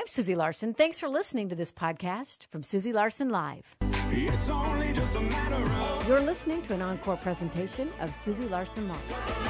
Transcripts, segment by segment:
I'm Susie Larson. Thanks for listening to this podcast from Susie Larson Live. It's only just a matter of... You're listening to an encore presentation of Susie Larson Live.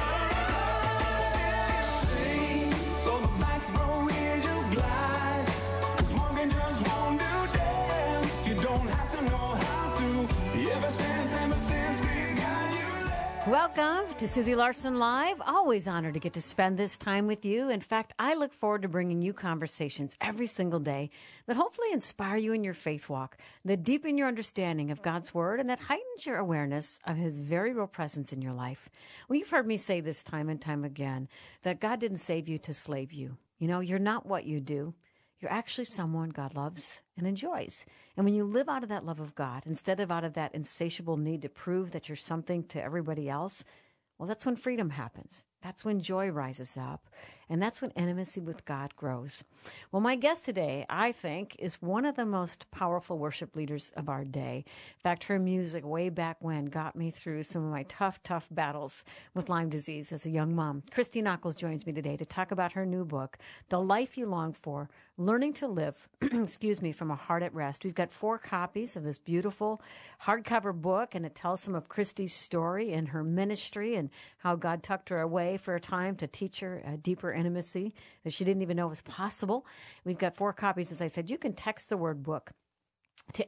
So the back row is your glide, 'cause walking just won't do dance. You don't have to know how to. Ever since we've got you there. Welcome to Susie Larson Live. Always honored to get to spend this time with you. In fact, I look forward to bringing you conversations every single day that hopefully inspire you in your faith walk, that deepen your understanding of God's Word, and that heightens your awareness of His very real presence in your life. Well, you've heard me say this time and time again, that God didn't save you to slave you. You know, you're not what you do. You're actually someone God loves and enjoys. And when you live out of that love of God, instead of out of that insatiable need to prove that you're something to everybody else, well, that's when freedom happens. That's when joy rises up. And that's when intimacy with God grows. Well, my guest today, I think, is one of the most powerful worship leaders of our day. In fact, her music way back when got me through some of my tough battles with Lyme disease as a young mom. Christy Nockels joins me today to talk about her new book, The Life You Long For, Learning to Live, from a Heart at Rest. We've got 4 copies of this beautiful hardcover book, and it tells some of Christy's story and her ministry and how God tucked her away for a time to teach her a deeper intimacy that she didn't even know was possible. We've got 4 copies, as I said. You can text the word book to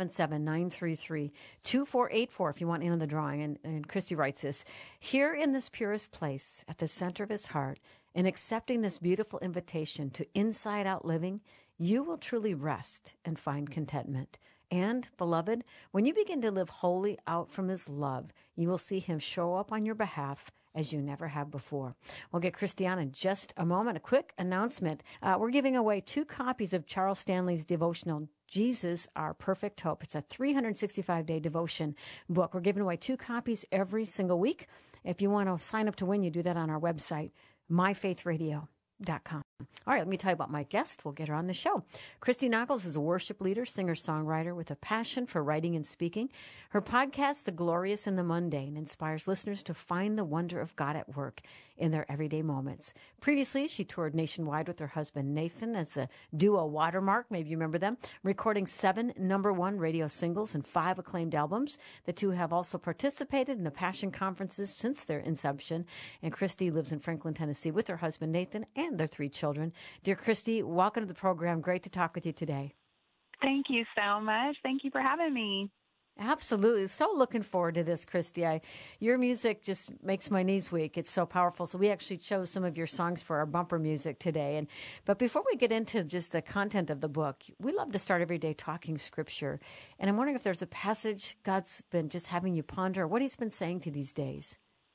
877-933-2484 if you want in on the drawing. And Christy writes this: here in this purest place, at the center of his heart, in accepting this beautiful invitation to inside-out living, you will truly rest and find contentment. And, beloved, when you begin to live wholly out from his love, you will see him show up on your behalf as you never have before. We'll get Christy on in just a moment. A quick announcement. We're giving away 2 copies of Charles Stanley's devotional, Jesus, Our Perfect Hope. It's a 365-day devotion book. We're giving away 2 copies every single week. If you want to sign up to win, you do that on our website, myfaithradio.com. All right, let me tell you about my guest. We'll get her on the show. Christy Nockels is a worship leader, singer-songwriter with a passion for writing and speaking. Her podcast, The Glorious and the Mundane, inspires listeners to find the wonder of God at work in their everyday moments. Previously, she toured nationwide with her husband, Nathan, as the duo Watermark. Maybe you remember them, recording 7 #1 radio singles and 5 acclaimed albums. The two have also participated in the Passion Conferences since their inception. And Christy lives in Franklin, Tennessee with her husband, Nathan, and their 3 children. Dear Christy, welcome to the program. Great to talk with you today. Thank you so much. Thank you for having me. Absolutely. So looking forward to this, Christy. Your music just makes my knees weak. It's so powerful. So we actually chose some of your songs for our bumper music today. But before we get into just the content of the book, we love to start every day talking Scripture. And I'm wondering if there's a passage God's been just having you ponder, or what he's been saying to you these days.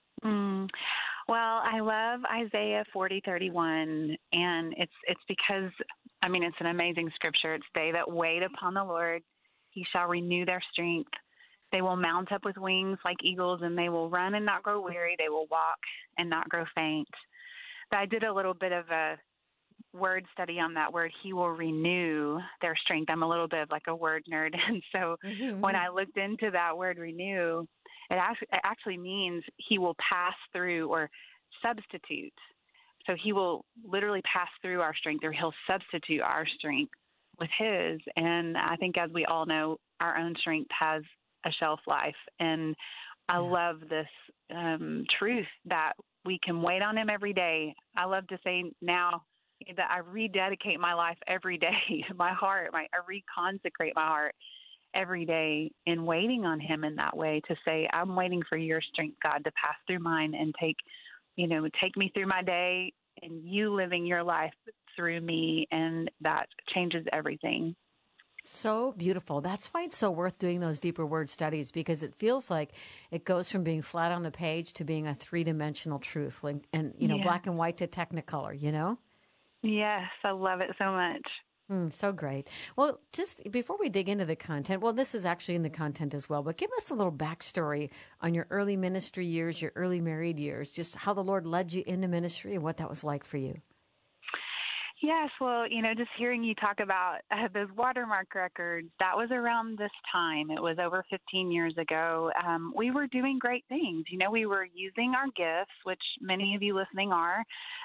Well, I love Isaiah 40:31, and it's because, it's an amazing scripture. It's they that wait upon the Lord, he shall renew their strength. They will mount up with wings like eagles, and they will run and not grow weary. They will walk and not grow faint. But I did a little bit of a word study on that word. He will renew their strength. I'm a little bit of like a word nerd, and so when I looked into that word renew, it actually means he will pass through or substitute. So he will literally pass through our strength, or he'll substitute our strength with his. And I think, as we all know, our own strength has a shelf life. And I love this truth that we can wait on him every day. I love to say now that I rededicate my life every day, my heart, I reconsecrate my heart every day in waiting on him in that way, to say, I'm waiting for your strength, God, to pass through mine and take me through my day, and you living your life through me, and that changes everything. So beautiful. That's why it's so worth doing those deeper word studies, because it feels like it goes from being flat on the page to being a 3-dimensional truth, and black and white to technicolor, Yes, I love it so much. So great. Well, just before we dig into the content, this is actually in the content as well, but give us a little backstory on your early ministry years, your early married years, just how the Lord led you into ministry and what that was like for you. Yes, well, just hearing you talk about those watermark records, that was around this time. It was over 15 years ago. We were doing great things. We were using our gifts, which many of you listening are.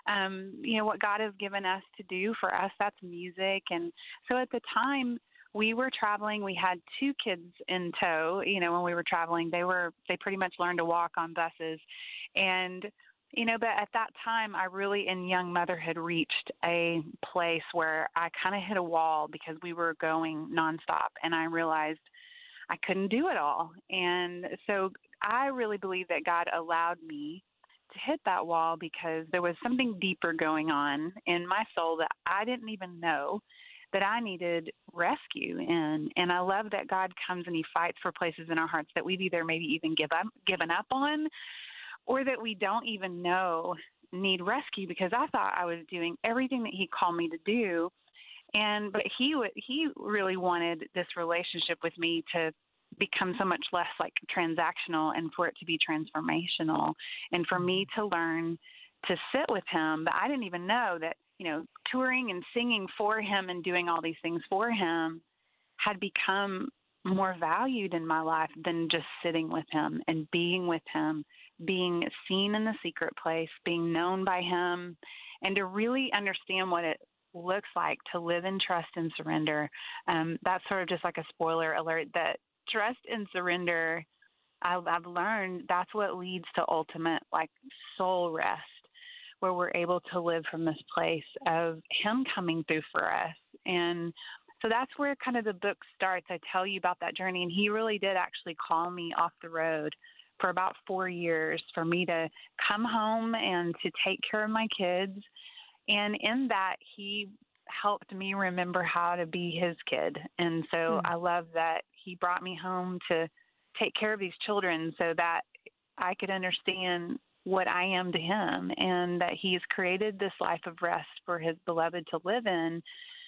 What God has given us to do for us, that's music. And so at the time, we were traveling. We had two kids in tow. When we were traveling, they pretty much learned to walk on buses, and but at that time, I really, in young motherhood, reached a place where I kind of hit a wall because we were going nonstop, and I realized I couldn't do it all. And so I really believe that God allowed me to hit that wall because there was something deeper going on in my soul that I didn't even know that I needed rescue in. And I love that God comes and he fights for places in our hearts that we've either maybe even given up on, or that we don't even know need rescue, because I thought I was doing everything that he called me to do. But he really wanted this relationship with me to become so much less like transactional and for it to be transformational, and for me to learn to sit with him. But I didn't even know that, touring and singing for him and doing all these things for him had become more valued in my life than just sitting with him and being with him, being seen in the secret place, being known by him, and to really understand what it looks like to live in trust and surrender. That's sort of just like a spoiler alert that trust and surrender, I've learned that's what leads to ultimate like soul rest, where we're able to live from this place of him coming through for us. And so that's where kind of the book starts. I tell you about that journey, and he really did actually call me off the road for about 4 years for me to come home and to take care of my kids. And in that, he helped me remember how to be his kid. And so I love that he brought me home to take care of these children so that I could understand what I am to him, and that he's created this life of rest for his beloved to live in.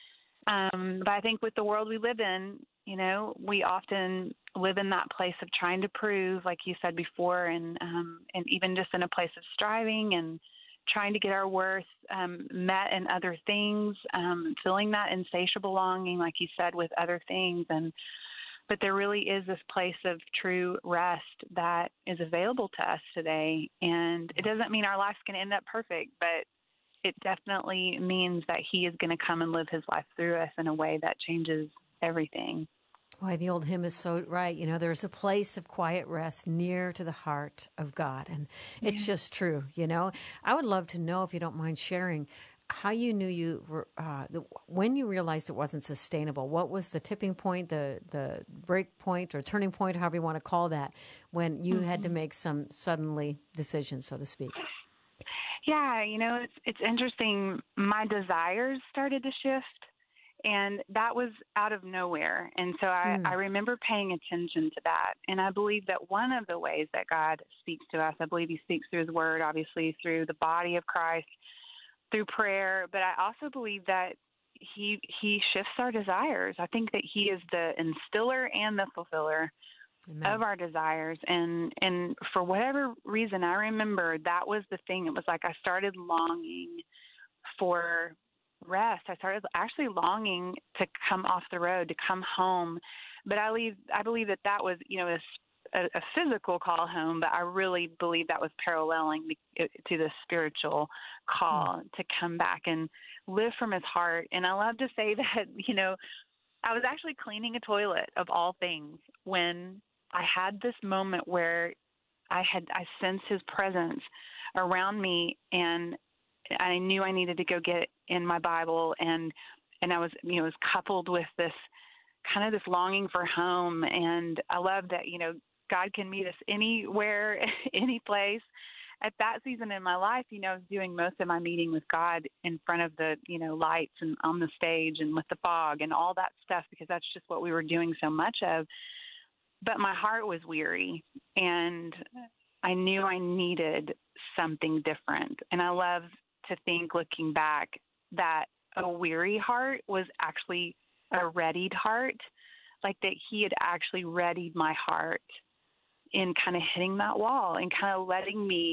But I think with the world we live in, we often live in that place of trying to prove, like you said before, and even just in a place of striving and trying to get our worth met in other things, filling that insatiable longing, like you said, with other things. But there really is this place of true rest that is available to us today. And it doesn't mean our life's going to end up perfect, but it definitely means that he is going to come and live his life through us in a way that changes everything. Why, the old hymn is so right. There's a place of quiet rest near to the heart of God. And it's just true, I would love to know, if you don't mind sharing, how you knew you were, when you realized it wasn't sustainable. What was the tipping point, the break point or turning point, however you want to call that, when you had to make some suddenly decisions, so to speak? Yeah, it's interesting. My desires started to shift, and that was out of nowhere. And so I remember paying attention to that. And I believe that one of the ways that God speaks to us, I believe he speaks through his word, obviously through the body of Christ, through prayer, but I also believe that he shifts our desires. I think that he is the instiller and the fulfiller of our desires. And for whatever reason, I remember that was the thing. It was like I started longing for rest. I started actually longing to come off the road, to come home. But I believe that was, a physical call home, but I really believe that was paralleling to the spiritual call to come back and live from his heart. And I love to say that, I was actually cleaning a toilet of all things when I had this moment where I sensed his presence around me, and I knew I needed to go get in my Bible, and I was, it was coupled with this kind of this longing for home. And I love that, God can meet us anywhere, any place. At that season in my life, I was doing most of my meeting with God in front of the, lights and on the stage and with the fog and all that stuff, because that's just what we were doing so much of. But my heart was weary, and I knew I needed something different. And I love to think, looking back, that a weary heart was actually a readied heart, like that he had actually readied my heart in kind of hitting that wall and kind of letting me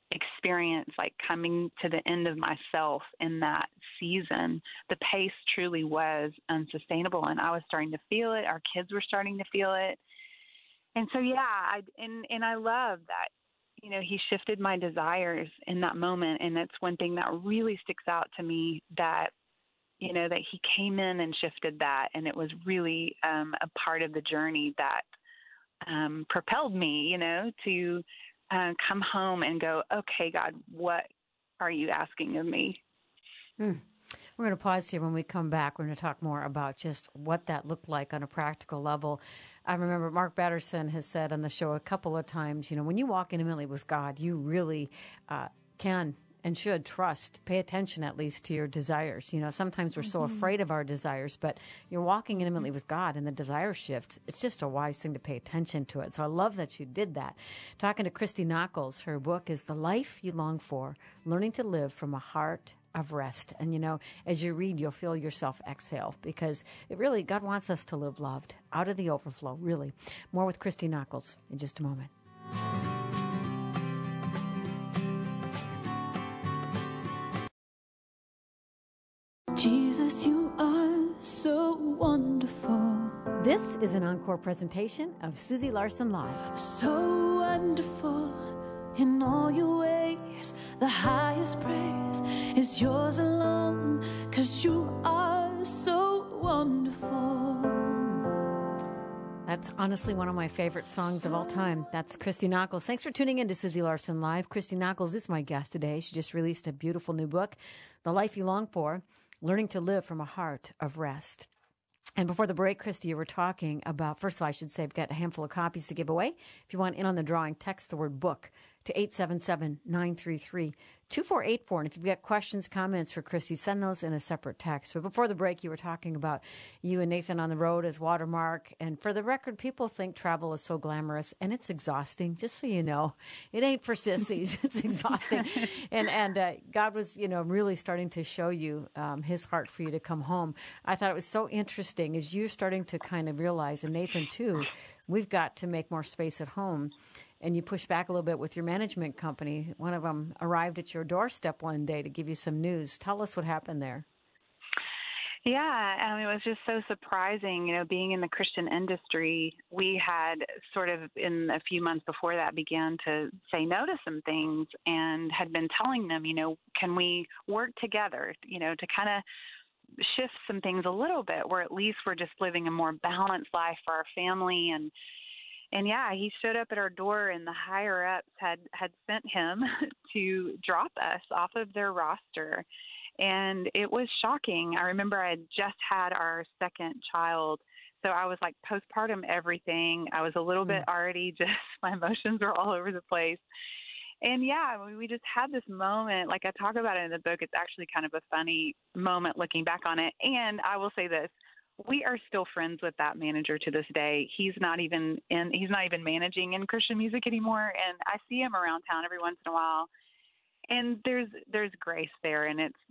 experience, like coming to the end of myself in that season. The pace truly was unsustainable, and I was starting to feel it. Our kids were starting to feel it. And so, yeah, and I love that, he shifted my desires in that moment. And that's one thing that really sticks out to me, that, that he came in and shifted that. And it was really a part of the journey that propelled me, to come home and go, okay, God, what are you asking of me? We're going to pause here. When we come back, we're going to talk more about just what that looked like on a practical level. I remember Mark Batterson has said on the show a couple of times, when you walk intimately with God, you really can and should trust, pay attention at least to your desires. Sometimes we're so afraid of our desires, but you're walking intimately with God and the desire shift. It's just a wise thing to pay attention to it. So I love that you did that. Talking to Christy Nockels, her book is The Life You Long For, Learning to Live from a Heart of Rest. And, as you read, you'll feel yourself exhale, because God wants us to live loved out of the overflow, really. More with Christy Nockels in just a moment. Jesus, you are so wonderful. This is an encore presentation of Susie Larson Live. So wonderful in all your ways. The highest praise is yours alone, 'cause you are so wonderful. That's honestly one of my favorite songs of all time. That's Christy Nockels. Thanks for tuning in to Susie Larson Live. Christy Nockels is my guest today. She just released a beautiful new book, The Life You Long For, Learning to Live from a Heart of Rest. And before the break, Christy, you were talking about, first of all, I should say, I've got a handful of copies to give away. If you want in on the drawing, text the word book to 877-933-2484. And if you've got questions, comments for Christy, send those in a separate text. But before the break, you were talking about you and Nathan on the road as Watermark. And for the record, people think travel is so glamorous, and it's exhausting, just so you know. It ain't for sissies. It's exhausting. And God was, really starting to show you his heart for you to come home. I thought it was so interesting as you're starting to kind of realize, and Nathan too, we've got to make more space at home. And you push back a little bit with your management company. One of them arrived at your doorstep one day to give you some news. Tell us what happened there. Yeah, it was just so surprising, being in the Christian industry. We had sort of in a few months before that began to say no to some things, and had been telling them, can we work together, to kind of shift some things a little bit, where at least we're just living a more balanced life for our family. And yeah, he showed up at our door, and the higher ups had sent him to drop us off of their roster. And it was shocking. I remember I had just had our second child, so I was like postpartum everything. I was a little bit already just, my emotions were all over the place. And yeah, we just had this moment, like I talk about it in the book. It's actually kind of a funny moment looking back on it. And I will say this. We are still friends with that manager to this day. He's not even managing in Christian music anymore. And I see him around town every once in a while. And there's grace there. And it's,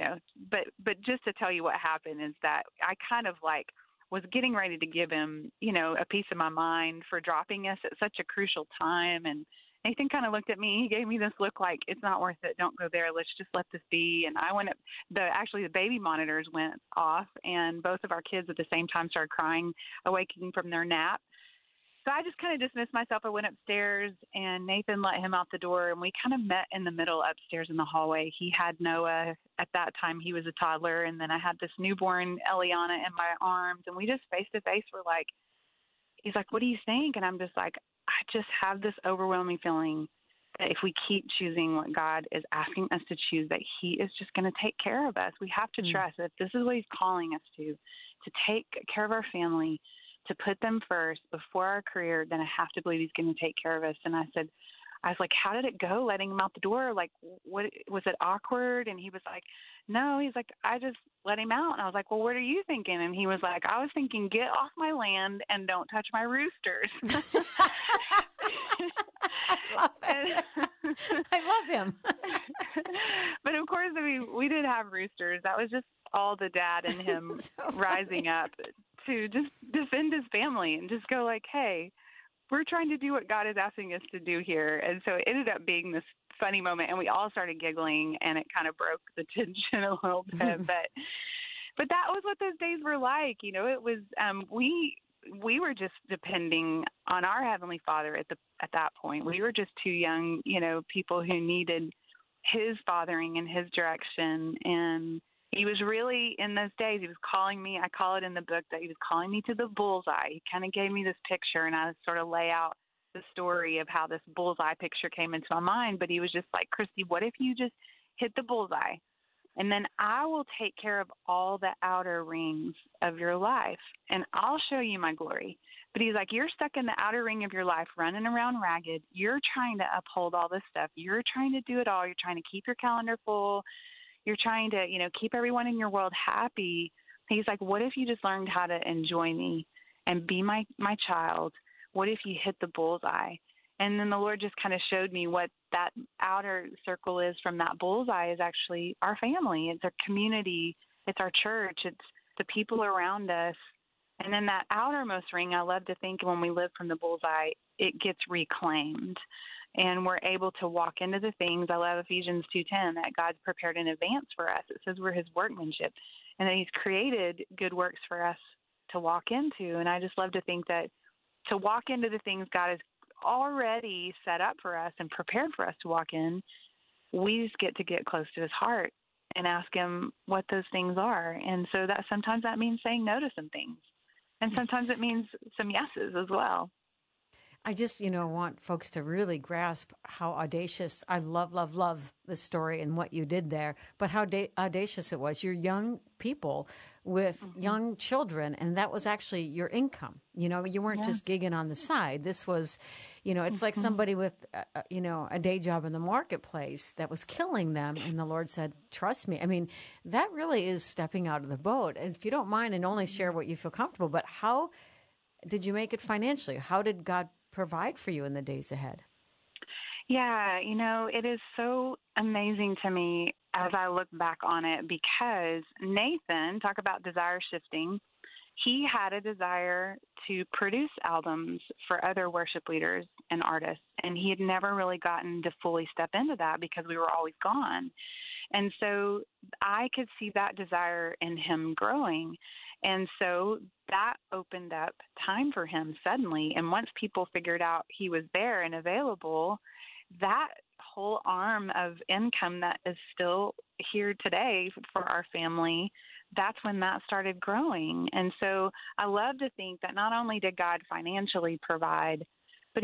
but just to tell you what happened is that I kind of was getting ready to give him, a piece of my mind for dropping us at such a crucial time. And Nathan kind of looked at me. He gave me this look like, it's not worth it. Don't go there. Let's just let this be. And I went up. The baby monitors went off, and both of our kids at the same time started crying, awakening from their nap. So I just kind of dismissed myself. I went upstairs, and Nathan let him out the door, and we kind of met in the middle upstairs in the hallway. He had Noah. At that time, he was a toddler, and then I had this newborn Eliana in my arms, and we just face-to-face were like, he's like, what do you think? And I'm just like, I just have this overwhelming feeling that if we keep choosing what God is asking us to choose, that he is just going to take care of us. We have to trust that if this is what he's calling us to take care of our family, to put them first before our career, then I have to believe he's going to take care of us. And I was like, how did it go letting him out the door? Like, what was it awkward? And he was like, no, he's like, I just let him out. And I was like, well, what are you thinking? And he was like, I was thinking, get off my land and don't touch my roosters. I love him. But of course, we did have roosters. That was just all the dad in him rising up to just defend his family and just go like, hey, we're trying to do what God is asking us to do here. And so it ended up being this funny moment, and we all started giggling, and it kind of broke the tension a little bit. But that was what those days were like. You know, it was we were just depending on our Heavenly Father at that point. We were just two young, you know, people who needed His fathering and His direction. And He was really, in those days, He was calling me. I call it in the book that He was calling me to the bullseye. He kind of gave me this picture, and I sort of lay out the story of how this bullseye picture came into my mind. But He was just like, Christy, what if you just hit the bullseye? And then I will take care of all the outer rings of your life, and I'll show you my glory. But He's like, you're stuck in the outer ring of your life, running around ragged. You're trying to uphold all this stuff. You're trying to do it all. You're trying to keep your calendar full. You're trying to, you know, keep everyone in your world happy. He's like, what if you just learned how to enjoy me and be my child? What if you hit the bullseye? And then the Lord just kind of showed me what that outer circle is from that bullseye is actually our family. It's our community. It's our church. It's the people around us. And then that outermost ring, I love to think when we live from the bullseye, it gets reclaimed. And we're able to walk into the things. I love Ephesians 2:10, that God's prepared in advance for us. It says we're His workmanship, and that He's created good works for us to walk into. And I just love to think that to walk into the things God has already set up for us and prepared for us to walk in, we just get to get close to His heart and ask Him what those things are. And so that sometimes that means saying no to some things, and sometimes it means some yeses as well. I just, want folks to really grasp how audacious. I love the story and what you did there, but how audacious it was. You're young people with young children, and that was actually your income. You weren't just gigging on the side. This was, it's like somebody with, a day job in the marketplace that was killing them, and the Lord said, trust me. I mean, that really is stepping out of the boat. If you don't mind, and only share what you feel comfortable, but how did you make it financially? How did God provide for you in the days ahead? Yeah, it is so amazing to me as I look back on it, because Nathan, talk about desire shifting, he had a desire to produce albums for other worship leaders and artists, and he had never really gotten to fully step into that because we were always gone. And so I could see that desire in him growing. And so that opened up time for him suddenly. And once people figured out he was there and available, that whole arm of income that is still here today for our family, that's when that started growing. And so I love to think that not only did God financially provide, but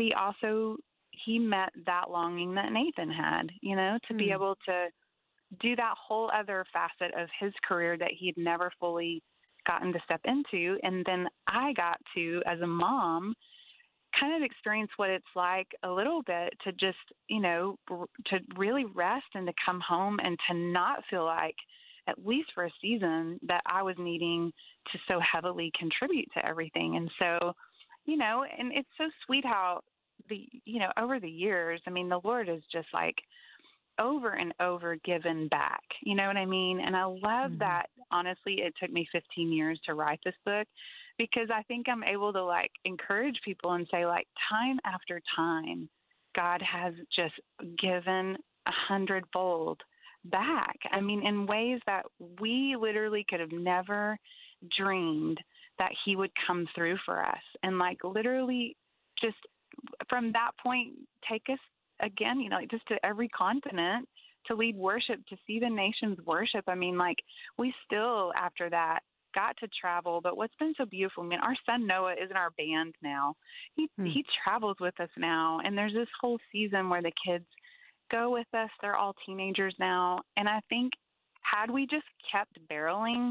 he met that longing that Nathan had, to be able to do that whole other facet of his career that he'd never fully gotten to step into. And then I got to, as a mom, kind of experience what it's like a little bit to just, to really rest and to come home and to not feel like, at least for a season, that I was needing to so heavily contribute to everything. And so, and it's so sweet how over the years, the Lord is just like over and over given back. You know what I mean? And I love that. Honestly, it took me 15 years to write this book, because I think I'm able to encourage people and say, time after time, God has just given 100-fold back. In ways that we literally could have never dreamed that He would come through for us. And literally just from that point, take us again, just to every continent to lead worship, to see the nations worship. We still, after that, got to travel. But what's been so beautiful, our son Noah is in our band now. He travels with us now. And there's this whole season where the kids go with us. They're all teenagers now. And I think had we just kept barreling,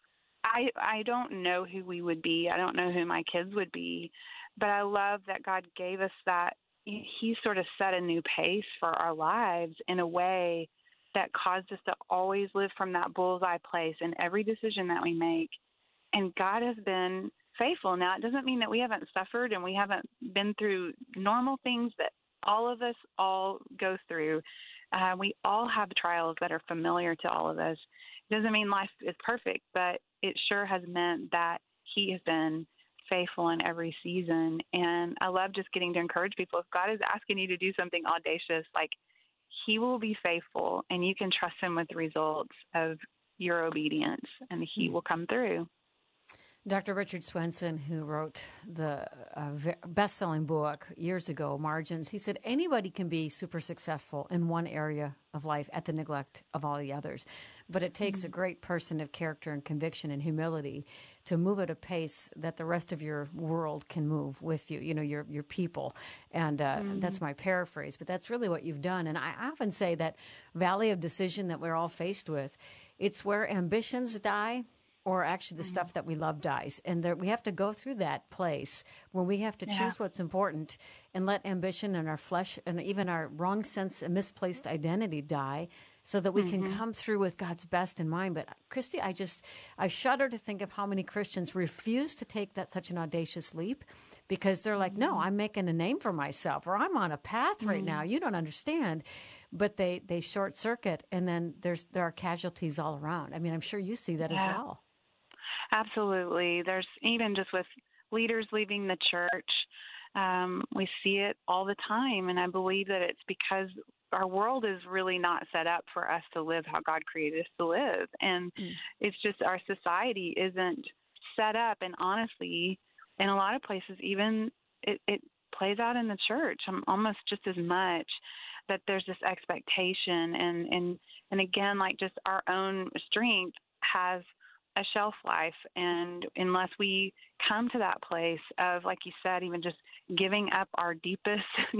I don't know who we would be. I don't know who my kids would be. But I love that God gave us that. He sort of set a new pace for our lives in a way that caused us to always live from that bullseye place in every decision that we make. And God has been faithful. Now, it doesn't mean that we haven't suffered and we haven't been through normal things that all of us all go through. We all have trials that are familiar to all of us. It doesn't mean life is perfect, but it sure has meant that He has been faithful in every season. And I love just getting to encourage people. If God is asking you to do something audacious, He will be faithful, and you can trust him with the results of your obedience, and he will come through. Dr. Richard Swenson, who wrote the best-selling book years ago, Margins, he said anybody can be super successful in one area of life at the neglect of all the others. But it takes a great person of character and conviction and humility to move at a pace that the rest of your world can move with you, your people. And that's my paraphrase, but that's really what you've done. And I often say that valley of decision that we're all faced with, it's where ambitions die, or actually the stuff that we love dies. And we have to go through that place where we have to choose what's important and let ambition and our flesh and even our wrong sense and misplaced identity die so that we can come through with God's best in mind. But Christy, I shudder to think of how many Christians refuse to take such an audacious leap because they're like, no, I'm making a name for myself, or I'm on a path right now. You don't understand. But they short circuit, and then there are casualties all around. I mean, I'm sure you see that as well. Absolutely. There's even just with leaders leaving the church, we see it all the time. And I believe that it's because our world is really not set up for us to live how God created us to live. And it's just our society isn't set up. And honestly, in a lot of places, even it plays out in the church almost just as much, that there's this expectation. And again, like just our own strength has a shelf life. And unless we come to that place of, like you said, even just giving up our deepest,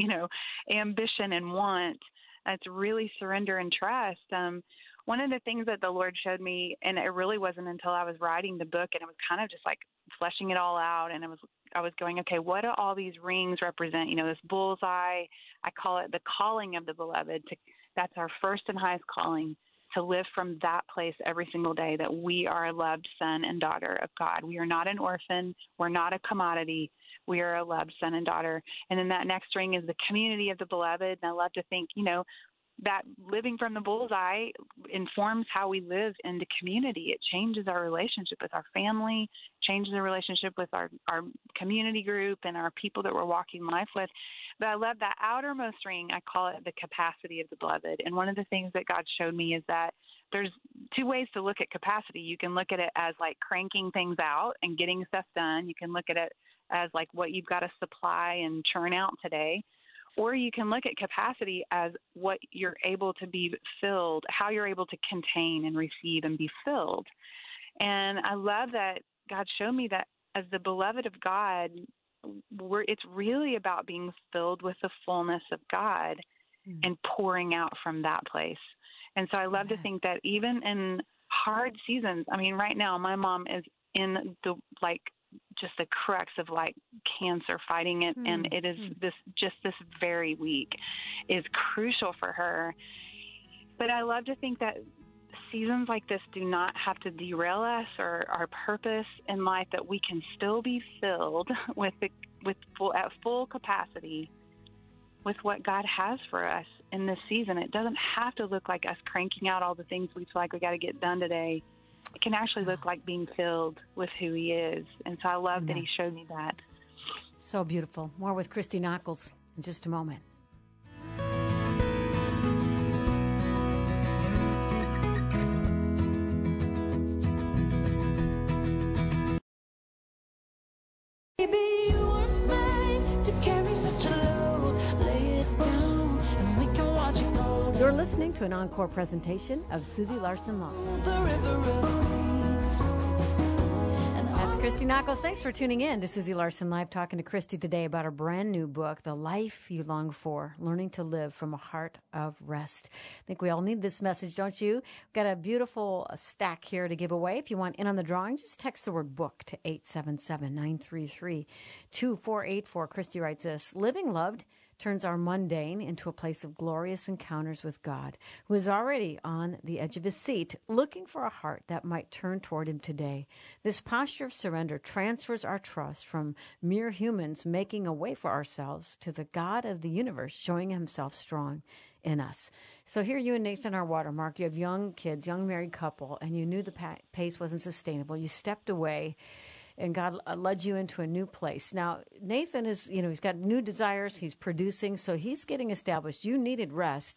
ambition and want, it's really surrender and trust. One of the things that the Lord showed me, and it really wasn't until I was writing the book and it was kind of just like fleshing it all out. And I was going, okay, what do all these rings represent? This bullseye, I call it the calling of the beloved. That's our first and highest calling, to live from that place every single day, that we are a loved son and daughter of God. We are not an orphan. We're not a commodity. We are a loved son and daughter. And then that next ring is the community of the beloved. And I love to think, that living from the bullseye informs how we live in the community. It changes our relationship with our family, changes our relationship with our community group and our people that we're walking life with. But I love that outermost ring. I call it the capacity of the beloved. And one of the things that God showed me is that there's two ways to look at capacity. You can look at it as like cranking things out and getting stuff done. You can look at it as like what you've got to supply and churn out today. Or you can look at capacity as what you're able to be filled, how you're able to contain and receive and be filled. And I love that God showed me that as the beloved of God, it's really about being filled with the fullness of God and pouring out from that place. And so I love to think that even in hard seasons, I mean, right now my mom is in just the crux of cancer, fighting it. And it is this very week is crucial for her. But I love to think that seasons like this do not have to derail us or our purpose in life, that we can still be filled at full capacity with what God has for us in this season. It doesn't have to look like us cranking out all the things we feel like we got to get done today. It can actually look like being filled with who he is. And so I love that he showed me that. So beautiful. More with Christy Nockels in just a moment. Maybe you weren't made to carry such a load. Lay it down and we can watch it go. You're listening to an encore presentation of Susie Larson Law. The river of That's Christy Nockels. Thanks for tuning in to Susie Larson Live, talking to Christy today about her brand new book, The Life You Long For, Learning to Live from a Heart of Rest. I think we all need this message, don't you? We've got a beautiful stack here to give away. If you want in on the drawing, just text the word book to 877-933-2484. Christy writes this: Living Loved turns our mundane into a place of glorious encounters with God, who is already on the edge of his seat, looking for a heart that might turn toward him today. This posture of surrender transfers our trust from mere humans making a way for ourselves to the God of the universe showing himself strong in us. So here you and Nathan are watermark. You have young kids, young married couple, and you knew the pace wasn't sustainable. You stepped away, and God led you into a new place. Now, Nathan is, he's got new desires. He's producing, so he's getting established. You needed rest,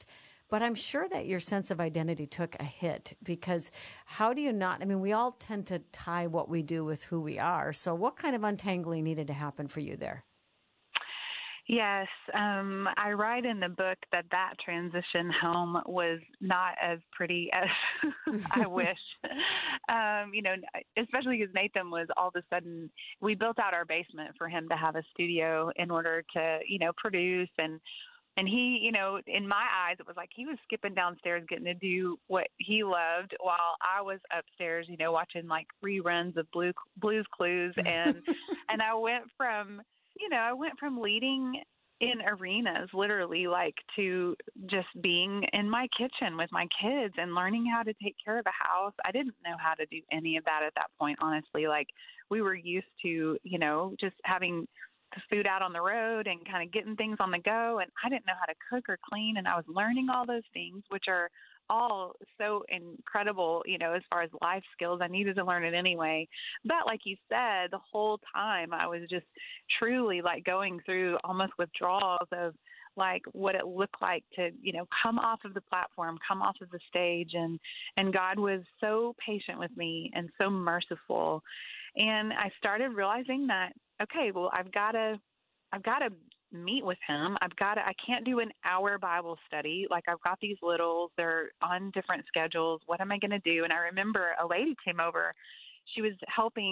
But I'm sure that your sense of identity took a hit, because how do you not? I mean, we all tend to tie what we do with who we are. So what kind of untangling needed to happen for you there? Yes, I write in the book that transition home was not as pretty as I wish. Especially because Nathan was all of a sudden, we built out our basement for him to have a studio in order to, produce and he, in my eyes, it was like he was skipping downstairs getting to do what he loved while I was upstairs, watching like reruns of Blue's Clues. And I went from leading in arenas, literally, like, to just being in my kitchen with my kids and learning how to take care of a house. I didn't know how to do any of that at that point, honestly. Like, we were used to, just having the food out on the road and kind of getting things on the go. And I didn't know how to cook or clean. And I was learning all those things, which are all so incredible, as far as life skills. I needed to learn it anyway. But like you said, the whole time I was just truly like going through almost withdrawals of like what it looked like to, come off of the platform, come off of the stage. And God was so patient with me and so merciful. And I started realizing that, okay, well, I've got to meet with him. I can't do an hour Bible study. Like, I've got these littles, they're on different schedules. What am I going to do? And I remember a lady came over. She was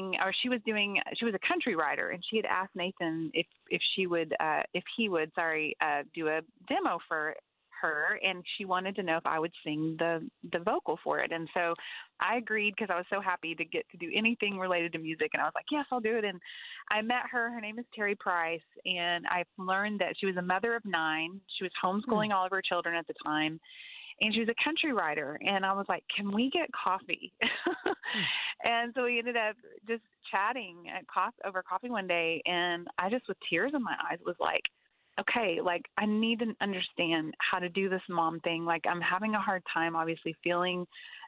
a country writer, and she had asked Nathan if he would do a demo for her, and she wanted to know if I would sing the vocal for it. And so I agreed, because I was so happy to get to do anything related to music. And I was like, yes, I'll do it. And I met her. Her name is Terry Price. And I learned that she was a mother of 9. She was homeschooling all of her children at the time. And she was a country writer. And I was like, can we get coffee? And so we ended up just chatting over coffee one day. And I just, with tears in my eyes, was like, okay, like, I need to understand how to do this mom thing. Like, I'm having a hard time, obviously, feeling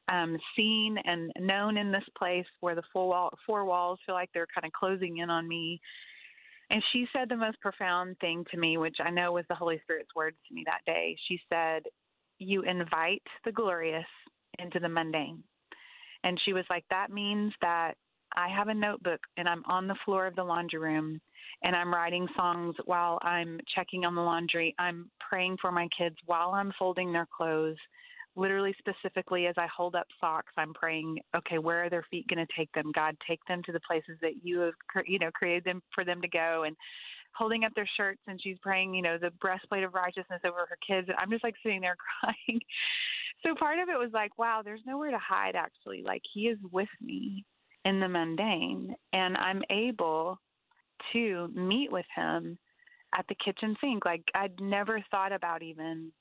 seen and known in this place where the four walls feel like they're kind of closing in on me. And she said the most profound thing to me, which I know was the Holy Spirit's words to me that day. She said, you invite the glorious into the mundane. And she was like, that means that I have a notebook and I'm on the floor of the laundry room and I'm writing songs while I'm checking on the laundry. I'm praying for my kids while I'm folding their clothes. Literally, specifically, as I hold up socks, I'm praying, okay, where are their feet going to take them? God, take them to the places that you have, created them for them to go. And holding up their shirts, and she's praying, the breastplate of righteousness over her kids. And I'm just like sitting there crying. So part of it was like, wow, there's nowhere to hide, actually. Like, he is with me in the mundane, and I'm able to meet with him at the kitchen sink. Like, I'd never thought about even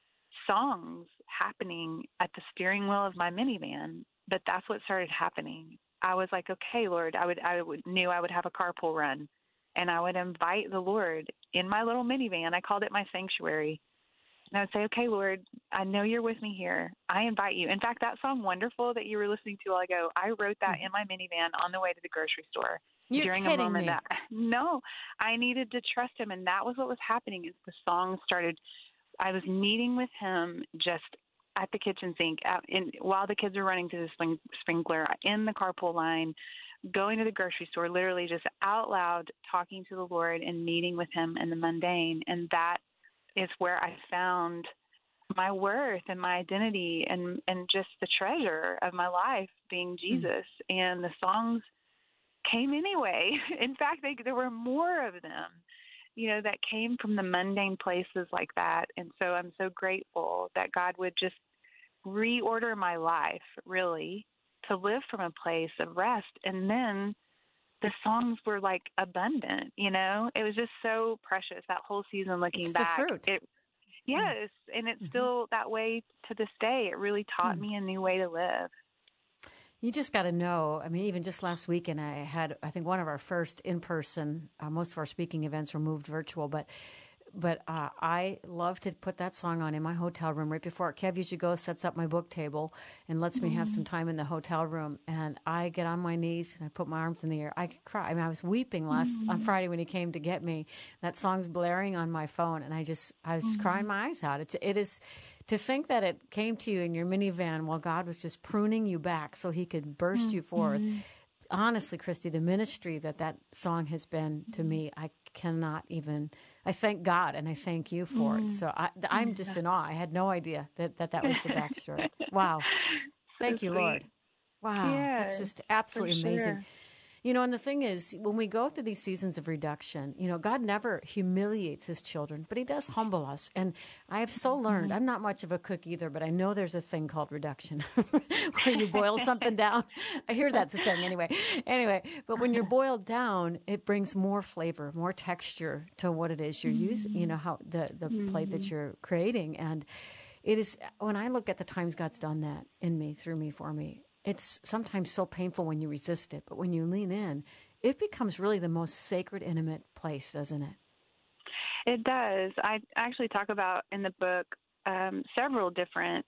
songs happening at the steering wheel of my minivan, but that's what started happening. I was like, okay, Lord, I knew I would have a carpool run, and I would invite the Lord in my little minivan. I called it my sanctuary. And I would say, okay, Lord, I know you're with me here. I invite you. In fact, that song, Wonderful, that you were listening to a while ago, I wrote that in my minivan on the way to the grocery store. You're during kidding a moment me. No, I needed to trust him. And that was what was happening as the song started. I was meeting with him just at the kitchen sink while the kids were running to the sprinkler, in the carpool line, going to the grocery store, literally just out loud talking to the Lord and meeting with him in the mundane. And that is where I found my worth and my identity and just the treasure of my life being Jesus. And the songs came anyway. In fact, there were more of them, that came from the mundane places like that. And so I'm so grateful that God would just reorder my life, really, to live from a place of rest. And then the songs were like abundant, it was just so precious, that whole season looking It's back. the fruit. Yes. And it's still that way to this day. It really taught me a new way to live. You just got to know. I mean, even just last weekend, I think, one of our first in-person, most of our speaking events were moved virtual, but I love to put that song on in my hotel room right before Kev usually goes, sets up my book table, and lets me have some time in the hotel room. And I get on my knees and I put my arms in the air. I could cry. I mean, I was weeping on Friday when he came to get me. That song's blaring on my phone, and I was crying my eyes out. It is to think that it came to you in your minivan while God was just pruning you back so He could burst you forth. Honestly, Christy, the ministry that song has been to me, I cannot even. I thank God and I thank you for it. So I'm just in awe. I had no idea that was the backstory. Wow. Thank you, Lord. Wow. Yeah, That's just absolutely amazing. sure. You know, and the thing is, when we go through these seasons of reduction, you know, God never humiliates His children, but He does humble us. And I have so learned, I'm not much of a cook either, but I know there's a thing called reduction where you boil something down. I hear that's a thing anyway, but when you're boiled down, it brings more flavor, more texture to what it is you're using, you know, how the plate that you're creating. And it is, when I look at the times God's done that in me, through me, for me, it's sometimes so painful when you resist it, but when you lean in, it becomes really the most sacred, intimate place, doesn't it? It does. I actually talk about in the book several different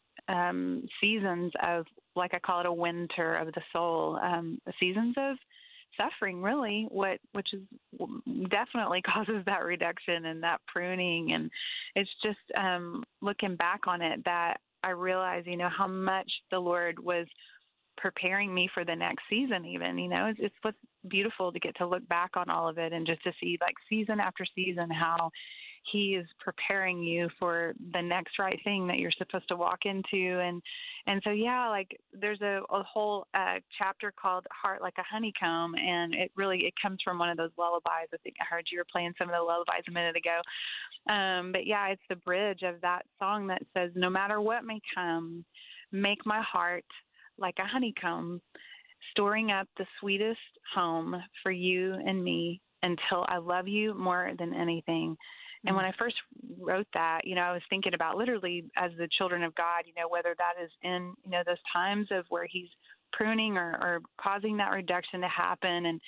seasons of, like I call it, a winter of the soul, seasons of suffering, really, which is definitely causes that reduction and that pruning. And it's just looking back on it that I realize, you know, how much the Lord was preparing me for the next season. Even, you know, it's what's beautiful to get to look back on all of it and just to see, like, season after season, how He is preparing you for the next right thing that you're supposed to walk into. And so, yeah, like, there's a whole chapter called Heart Like a Honeycomb, and it comes from one of those lullabies. I think I heard you were playing some of the lullabies a minute ago. But yeah, it's the bridge of that song that says, no matter what may come, make my heart like a honeycomb, storing up the sweetest home for you and me until I love you more than anything. And when I first wrote that, you know, I was thinking about literally as the children of God, you know, whether that is in, you know, those times of where He's pruning or causing that reduction to happen. And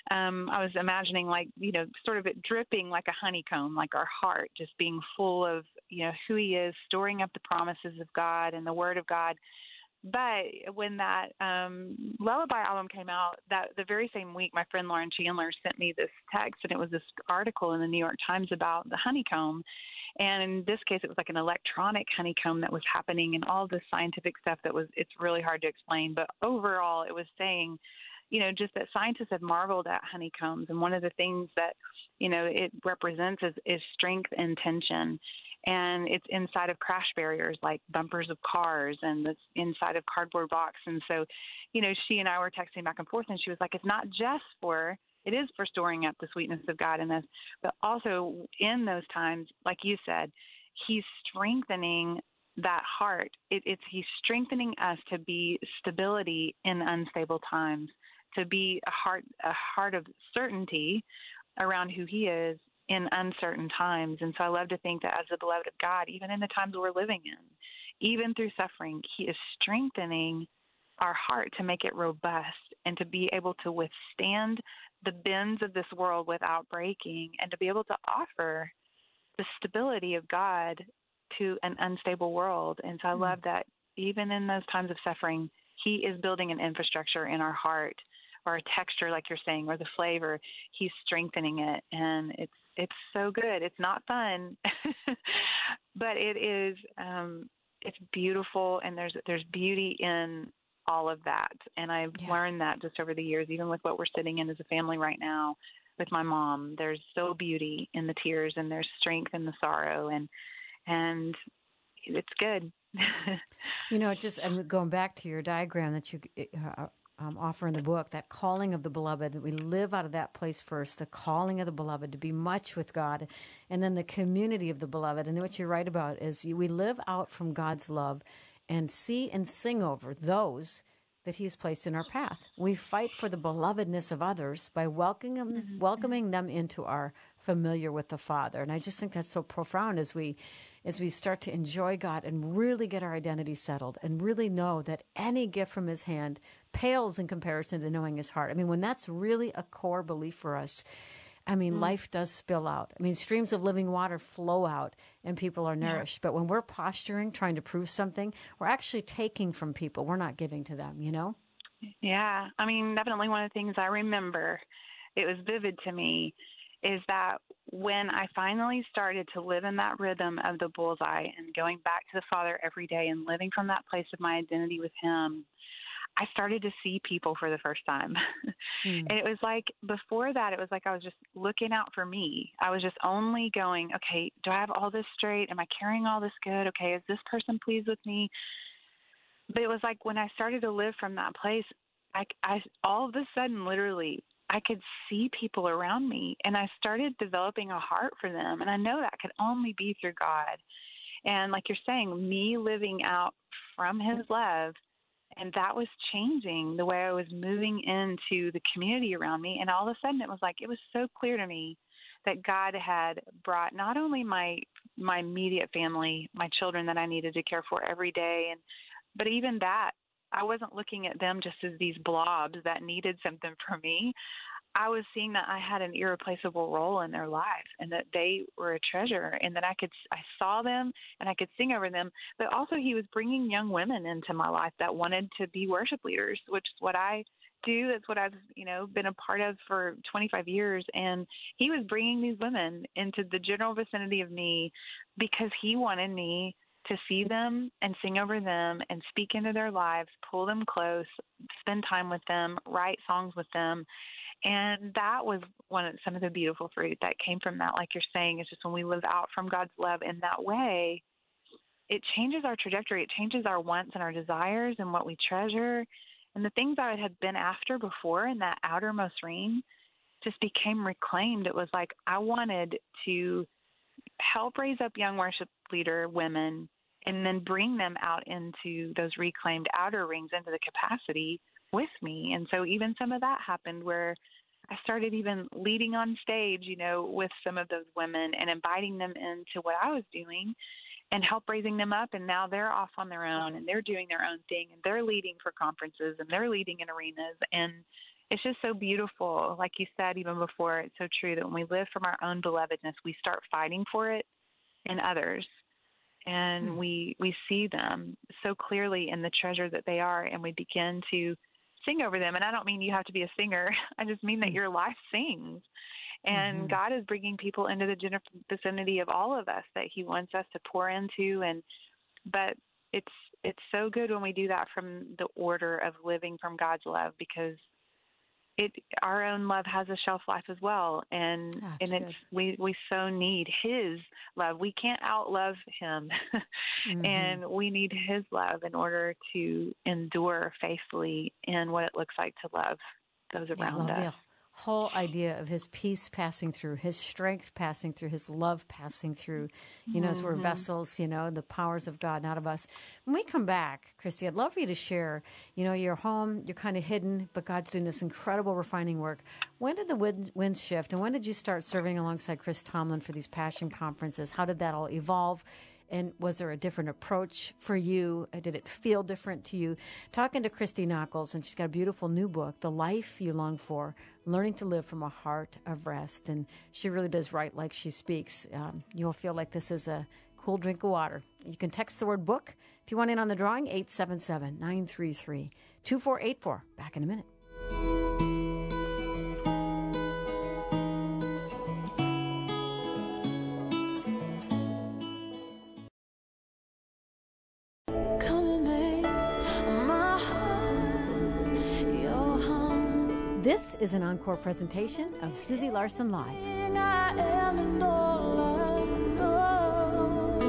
I was imagining, like, you know, sort of it dripping like a honeycomb, like our heart just being full of, you know, who He is, storing up the promises of God and the Word of God. But when that lullaby album came out, that the very same week, my friend Lauren Chandler sent me this text, and it was this article in the New York Times about the honeycomb. And in this case, it was like an electronic honeycomb that was happening, and all this scientific stuff it's really hard to explain. But overall, it was saying, you know, just that scientists have marveled at honeycombs. And one of the things that, you know, it represents is strength and tension. And it's inside of crash barriers like bumpers of cars, and it's inside of cardboard box. And so, you know, she and I were texting back and forth, and she was like, it's not just it is for storing up the sweetness of God in this, but also in those times, like you said, He's strengthening that heart. He's strengthening us to be stability in unstable times, to be a heart of certainty around who He is in uncertain times. And so I love to think that as the beloved of God, even in the times we're living in, even through suffering, He is strengthening our heart to make it robust and to be able to withstand the bends of this world without breaking, and to be able to offer the stability of God to an unstable world. And so I love that even in those times of suffering, He is building an infrastructure in our heart, or a texture, like you're saying, or the flavor. He's strengthening it, and it's so good. It's not fun, but it is. It's beautiful, and there's beauty in all of that. And I've learned that just over the years, even with what we're sitting in as a family right now with my mom. There's so beauty in the tears, and there's strength in the sorrow, and it's good. You know, I'm going back to your diagram that you offer in the book, that calling of the beloved, that we live out of that place first, the calling of the beloved to be much with God, and then the community of the beloved. And what you write about is we live out from God's love and see and sing over those that He has placed in our path. We fight for the belovedness of others by welcoming them into our familiar with the Father. And I just think that's so profound as we start to enjoy God and really get our identity settled and really know that any gift from His hand pales in comparison to knowing His heart. I mean, when that's really a core belief for us, I mean, life does spill out. I mean, streams of living water flow out and people are nourished. But when we're posturing, trying to prove something, we're actually taking from people. We're not giving to them, you know? Yeah. I mean, definitely one of the things I remember, it was vivid to me, is that when I finally started to live in that rhythm of the bullseye and going back to the Father every day and living from that place of my identity with Him, I started to see people for the first time. And it was like, before that, it was like I was just looking out for me. I was just only going, okay, do I have all this straight? Am I carrying all this good? Okay, is this person pleased with me? But it was like when I started to live from that place, I all of a sudden, literally, I could see people around me, and I started developing a heart for them. And I know that could only be through God. And like you're saying, me living out from His love, and that was changing the way I was moving into the community around me. And all of a sudden, it was like, it was so clear to me that God had brought not only my immediate family, my children that I needed to care for every day, but even that, I wasn't looking at them just as these blobs that needed something from me. I was seeing that I had an irreplaceable role in their life and that they were a treasure, and that I saw them and I could sing over them. But also He was bringing young women into my life that wanted to be worship leaders, which is what I do. That's what I've, been a part of for 25 years. And He was bringing these women into the general vicinity of me because He wanted me to see them and sing over them and speak into their lives, pull them close, spend time with them, write songs with them. And that was some of the beautiful fruit that came from that. Like you're saying, it's just when we live out from God's love in that way, it changes our trajectory. It changes our wants and our desires and what we treasure. And the things I had been after before in that outermost ring just became reclaimed. It was like I wanted to help raise up young worship leader women and then bring them out into those reclaimed outer rings, into the capacity with me. And so even some of that happened where I started even leading on stage, with some of those women and inviting them into what I was doing and help raising them up. And now they're off on their own and they're doing their own thing and they're leading for conferences and they're leading in arenas. And it's just so beautiful. Like you said, even before, it's so true that when we live from our own belovedness, we start fighting for it in others. And we see them so clearly in the treasure that they are, and we begin to sing over them. And I don't mean you have to be a singer. I just mean that your life sings. And God is bringing people into the general vicinity of all of us that He wants us to pour into. But it's so good when we do that from the order of living from God's love, because our own love has a shelf life as well, and we so need His love. We can't outlove Him, and we need His love in order to endure faithfully in what it looks like to love those around us. The whole idea of His peace passing through, His strength passing through, His love passing through, as we're vessels, the powers of God, not of us. When we come back, Christy, I'd love for you to share, you're home, you're kind of hidden, but God's doing this incredible refining work. When did the winds shift, and when did you start serving alongside Chris Tomlin for these Passion Conferences? How did that all evolve? And was there a different approach for you? Did it feel different to you? Talking to Christy Nockels, and she's got a beautiful new book, The Life You Long For, Learning to Live from a Heart of Rest. And she really does write like she speaks. You'll feel like this is a cool drink of water. You can text the word book. If you want in on the drawing, 877-933-2484. Back in a minute. This is an encore presentation of Susie Larson Live. I am and all I know,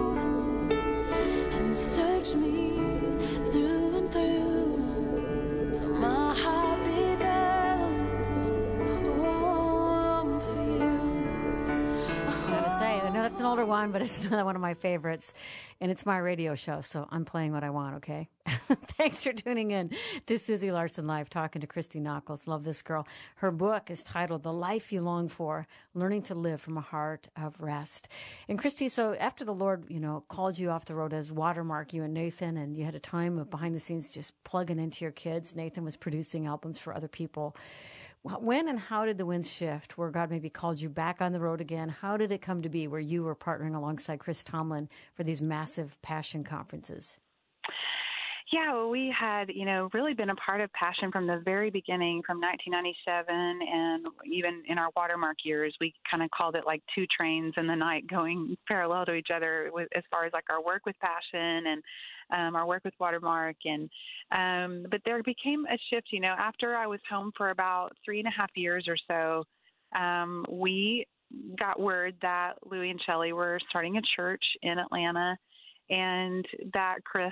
and search me through and through till my heart becomes home for you. I gotta say, I know that's an older one, but it's another one of my favorites, and it's my radio show, so I'm playing what I want, okay? Thanks for tuning in to Susie Larson Live, talking to Christy Nockels. Love this girl. Her book is titled The Life You Long For, Learning to Live from a Heart of Rest. And Christy, so after the Lord, called you off the road as Watermark, you and Nathan, and you had a time of behind the scenes just plugging into your kids. Nathan was producing albums for other people. When and how did the winds shift where God maybe called you back on the road again? How did it come to be where you were partnering alongside Chris Tomlin for these massive Passion conferences? Yeah, well, we had, really been a part of Passion from the very beginning, from 1997, and even in our Watermark years, we kind of called it like two trains in the night going parallel to each other as far as like our work with Passion and our work with Watermark. And but there became a shift, after I was home for about 3.5 years or so, we got word that Louie and Shelley were starting a church in Atlanta, and that Chris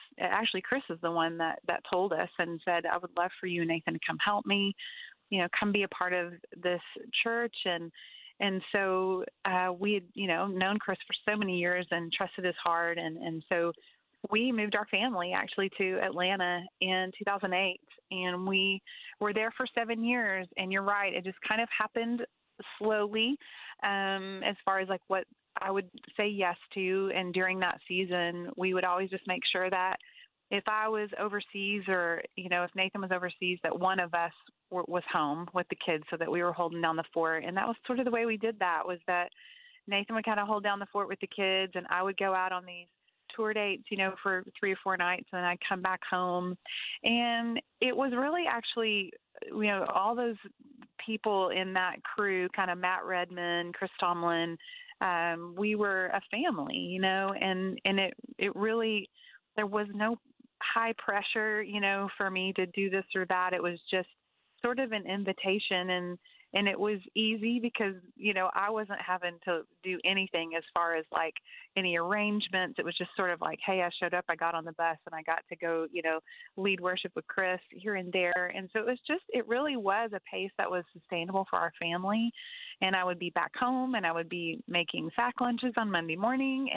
is the one that told us and said, I would love for you, Nathan, to come help me, come be a part of this church. And so we had, known Chris for so many years and trusted his heart. And so we moved our family actually to Atlanta in 2008, and we were there for 7 years. And you're right, it just kind of happened slowly as far as like what I would say yes to. And during that season, we would always just make sure that if I was overseas or, if Nathan was overseas, that one of us was home with the kids so that we were holding down the fort. And that was sort of the way we did that, was that Nathan would kind of hold down the fort with the kids, and I would go out on these tour dates, for 3 or 4 nights, and then I'd come back home. And it was really actually, all those people in that crew, kind of Matt Redman, Chris Tomlin, we were a family, and it really, there was no high pressure, for me to do this or that. It was just sort of an invitation, and it was easy because, I wasn't having to do anything as far as like any arrangements. It was just sort of like, hey, I showed up, I got on the bus, and I got to go, lead worship with Chris here and there. And so it really was a pace that was sustainable for our family. And I would be back home, and I would be making sack lunches on Monday morning.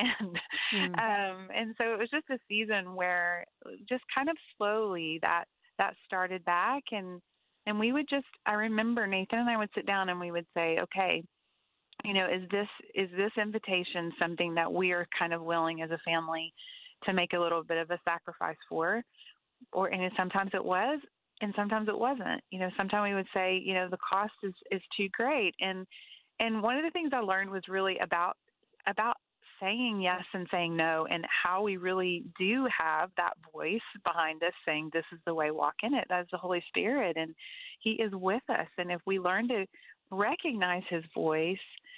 And so it was just a season where just kind of slowly that started back. And we would I remember Nathan and I would sit down and we would say, okay, is this invitation something that we are kind of willing as a family to make a little bit of a sacrifice for? And sometimes it was, and sometimes it wasn't. Sometimes we would say, the cost is too great. And one of the things I learned was really about saying yes and saying no, and how we really do have that voice behind us saying, this is the way, walk in it. That is the Holy Spirit, and He is with us. And if we learn to recognize His voice,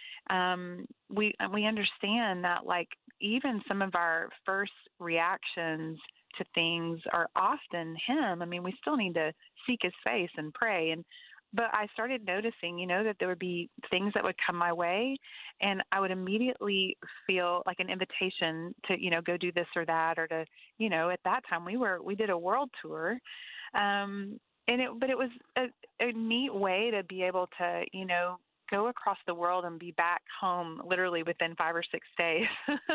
we understand that, like, even some of our first reactions to things are often Him. I mean, we still need to seek His face and pray. But I started noticing, that there would be things that would come my way, and I would immediately feel like an invitation to, go do this or that, or to, at that time we did a world tour. But it was a neat way to be able to, go across the world and be back home literally within 5 or 6 days.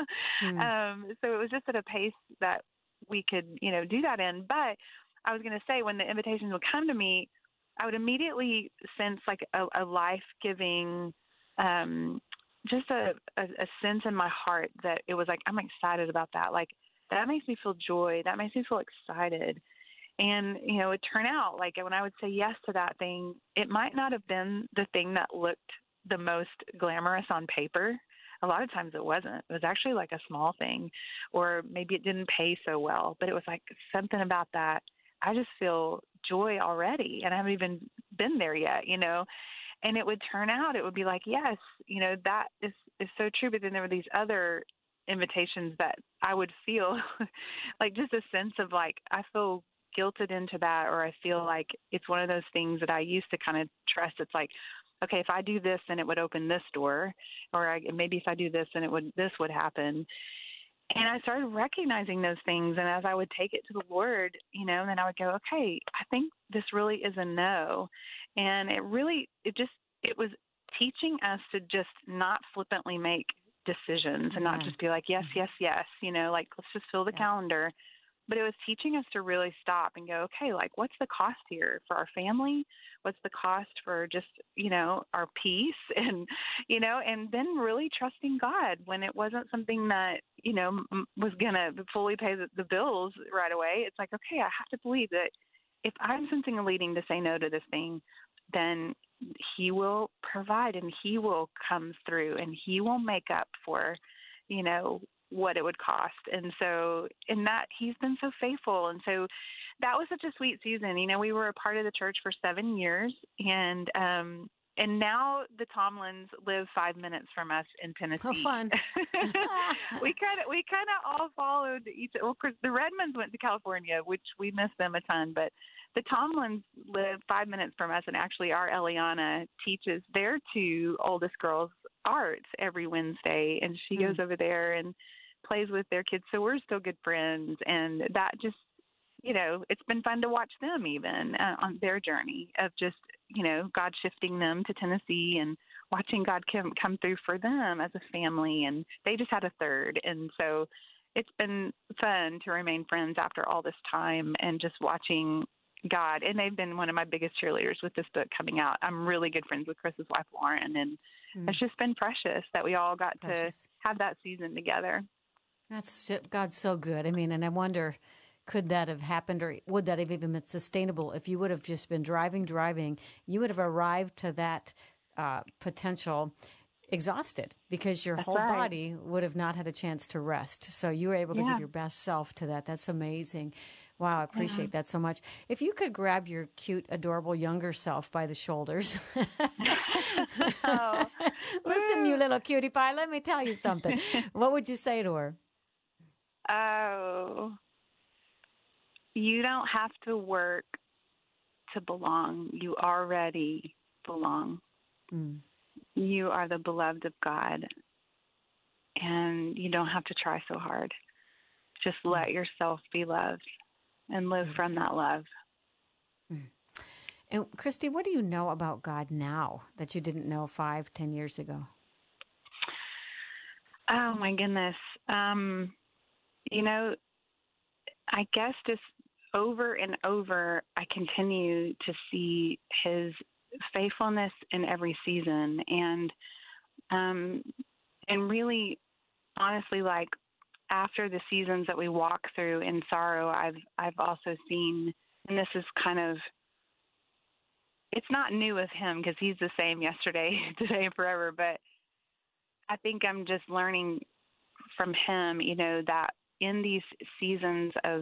So it was just at a pace that we could, do that in. But I was going to say, when the invitations would come to me, I would immediately sense like a life-giving, just a sense in my heart that it was like, I'm excited about that. Like, that makes me feel joy. That makes me feel excited. And, it turned out like when I would say yes to that thing, it might not have been the thing that looked the most glamorous on paper. A lot of times it wasn't. It was actually like a small thing, or maybe it didn't pay so well, but it was like something about that. I just feel joy already, and I haven't even been there yet, and it would turn out, it would be like, yes, that is so true. But then there were these other invitations that I would feel like just a sense of like, I feel guilted into that, or I feel like it's one of those things that I used to kind of trust. It's like, okay, if I do this, then it would open this door, or maybe if I do this, then this would happen. And I started recognizing those things. And as I would take it to the Lord, then I would go, okay, I think this really is a no. And it was teaching us to just not flippantly make decisions and not just be like, yes, yes, yes, like, let's just fill the calendar. But it was teaching us to really stop and go, okay, like, what's the cost here for our family? What's the cost for just, our peace? And, and then really trusting God when it wasn't something that, was going to fully pay the bills right away. It's like, okay, I have to believe that if I'm sensing a leading to say no to this thing, then he will provide and he will come through and he will make up for, what it would cost. And so in that, he's been so faithful. And so that was such a sweet season. We were a part of the church for 7 years, and now the Tomlins live 5 minutes from us in Tennessee. Oh, fun. we kind of all followed each. Well, of course, the Redmonds went to California, which we miss them a ton, but the Tomlins live 5 minutes from us, and actually our Eliana teaches their 2 oldest girls art every Wednesday, and she goes over there and plays with their kids. So we're still good friends, and that just, it's been fun to watch them even on their journey of just, God shifting them to Tennessee and watching God come through for them as a family. And they just had a third. And so it's been fun to remain friends after all this time and just watching God. And they've been one of my biggest cheerleaders with this book coming out. I'm really good friends with Chris's wife, Lauren, and it's just been precious that we all got to have that season together. God's so good. I mean, and I wonder, could that have happened, or would that have even been sustainable if you would have just been driving, you would have arrived to that potential exhausted because your whole body would have not had a chance to rest. So you were able to give your best self to that. That's amazing. Wow, I appreciate that so much. If you could grab your cute, adorable younger self by the shoulders. Listen, you little cutie pie, let me tell you something. What would you say to her? Oh, you don't have to work to belong. You already belong. You are the beloved of God, and you don't have to try so hard. Just let yourself be loved and live from that love. And Christy, what do you know about God now that you didn't know 5-10 years ago? Oh, my goodness. I guess just over and over, I continue to see his faithfulness in every season. And really, honestly, like after the seasons that we walk through in sorrow, I've also seen, and this is kind of, it's not new of him because he's the same yesterday, today, and forever. But I think I'm just learning from him, that in these seasons of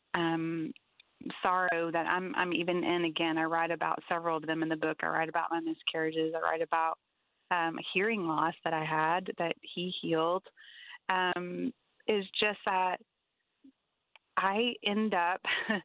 sorrow that I'm even in, again, I write about several of them in the book. I write about my miscarriages. I write about a hearing loss that I had that he healed. Is just that I end up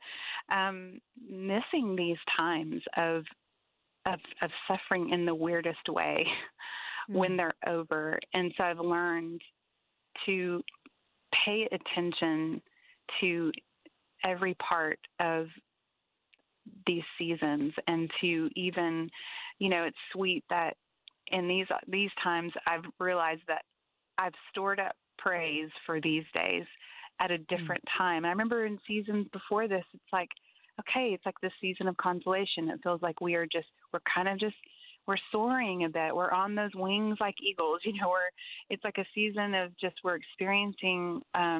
missing these times of suffering in the weirdest way when they're over. And so I've learned to pay attention to every part of these seasons, and to even, it's sweet that in these times I've realized that I've stored up praise for these days at a different time. I remember in seasons before this, it's like, okay, it's like this season of consolation. It feels like we're soaring a bit. We're on those wings like eagles, it's like a season of just, we're experiencing,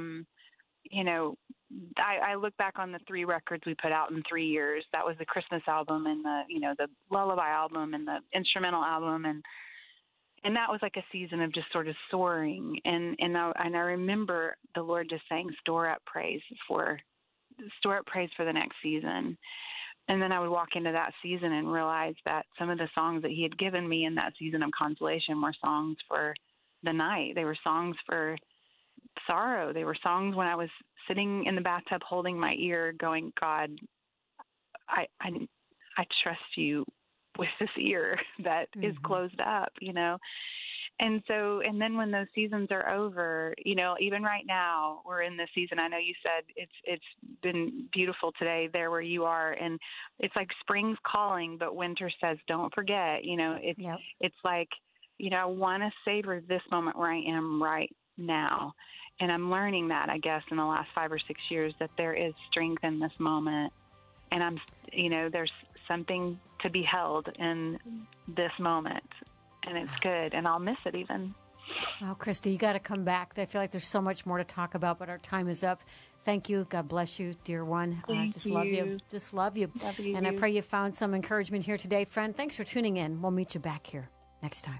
I look back on the 3 records we put out in 3 years. That was the Christmas album and the lullaby album and the instrumental album. And that was like a season of just sort of soaring. And I remember the Lord just saying, store up praise for the next season. And then I would walk into that season and realize that some of the songs that he had given me in that season of consolation were songs for the night. They were songs for sorrow. They were songs when I was sitting in the bathtub holding my ear going, God, I trust you with this ear that is closed up, And so, and then when those seasons are over, even right now, we're in this season. I know you said it's been beautiful today there where you are, and it's like spring's calling, but winter says, don't forget, it's like, I want to savor this moment where I am right now. And I'm learning that, I guess, in the last 5 or 6 years, that there is strength in this moment. And there's something to be held in this moment. And it's good, and I'll miss it even. Oh, Christy, you got to come back. I feel like there's so much more to talk about, but our time is up. Thank you. God bless you, dear one. Thank Love you. you. Just love you. Love you. And I pray you found some encouragement here today, friend. Thanks for tuning in. We'll meet you back here next time.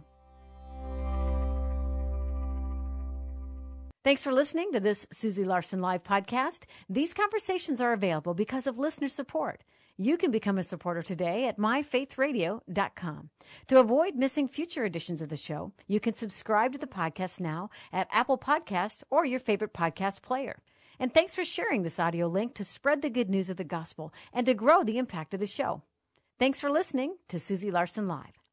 Thanks for listening to this Susie Larson Live podcast. These conversations are available because of listener support. You can become a supporter today at myfaithradio.com. To avoid missing future editions of the show, you can subscribe to the podcast now at Apple Podcasts or your favorite podcast player. And thanks for sharing this audio link to spread the good news of the gospel and to grow the impact of the show. Thanks for listening to Susie Larson Live.